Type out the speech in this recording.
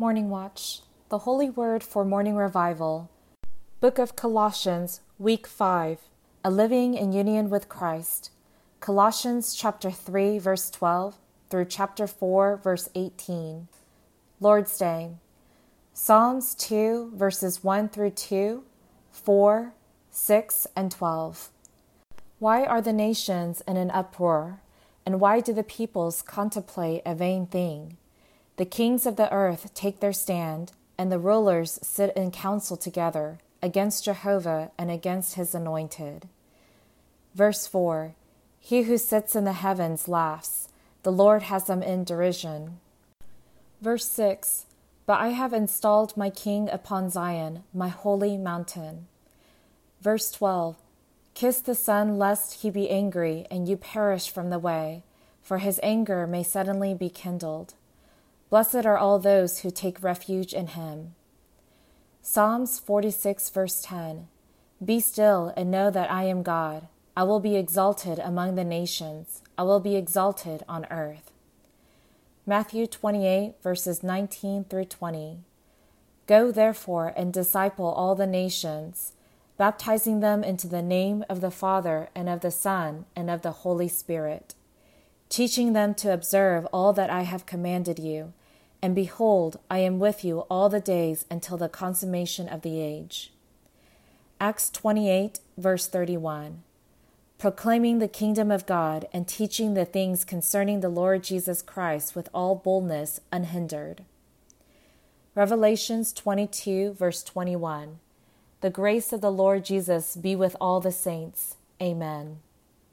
Morning Watch, the Holy Word for Morning Revival, Book of Colossians, Week 5, A Living in Union with Christ, Colossians chapter 3, verse 12, through chapter 4, verse 18. Lord's Day, Psalms 2, verses 1 through 2, 4, 6, and 12. Why are the nations in an uproar, and why do the peoples contemplate a vain thing? The kings of the earth take their stand, and the rulers sit in council together against Jehovah and against his anointed. Verse 4, He who sits in the heavens laughs. The Lord has them in derision. Verse 6, But I have installed my king upon Zion, my holy mountain. Verse 12, Kiss the Son, lest he be angry, and you perish from the way, for his anger may suddenly be kindled. Blessed are all those who take refuge in him. Psalms 46, verse 10, Be still and know that I am God. I will be exalted among the nations. I will be exalted on earth. Matthew 28, verses 19 through 20. Go therefore and disciple all the nations, baptizing them into the name of the Father and of the Son and of the Holy Spirit, teaching them to observe all that I have commanded you. And behold, I am with you all the days until the consummation of the age. Acts 28, verse 31. Proclaiming the kingdom of God and teaching the things concerning the Lord Jesus Christ with all boldness unhindered. Revelations 22, verse 21. The grace of the Lord Jesus be with all the saints. Amen.